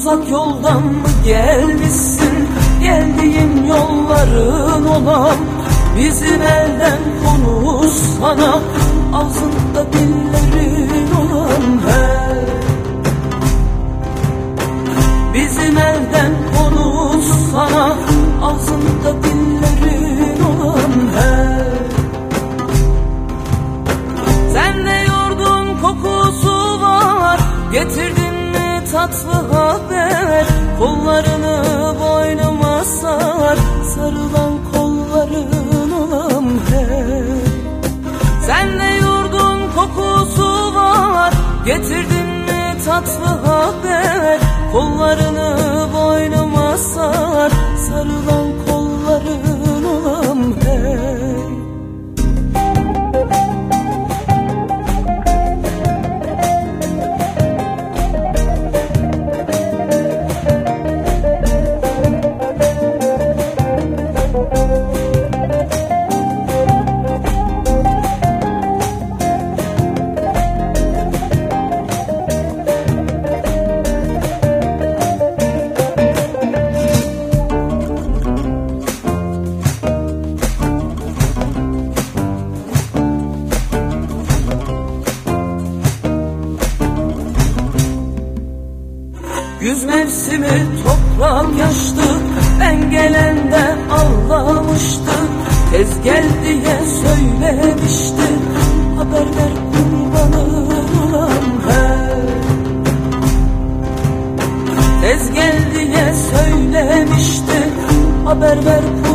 Uzak yoldan mı gelmişsin, geldiğin yolların olan? Bizim elden konuşsana, ağzında dillerin olan. Bizim elden konuşsana, ağzında dillerin olan. Sende yoğurdun kokusu var, getirdin mi tatlı haber? Kollarını boynuma sar, sarılan kolların olan. Sende yoğurdun kokusu var, getirdin mi tatlı haber? Kollarını boynuma sar, sarılan kolların olan. Güz mevsimi toprak yaştı, ben gelende ağlamıştı. Tez gel diye söylemişti, haber ver kurbanın olan. Tez gel diye söylemişti, haber ver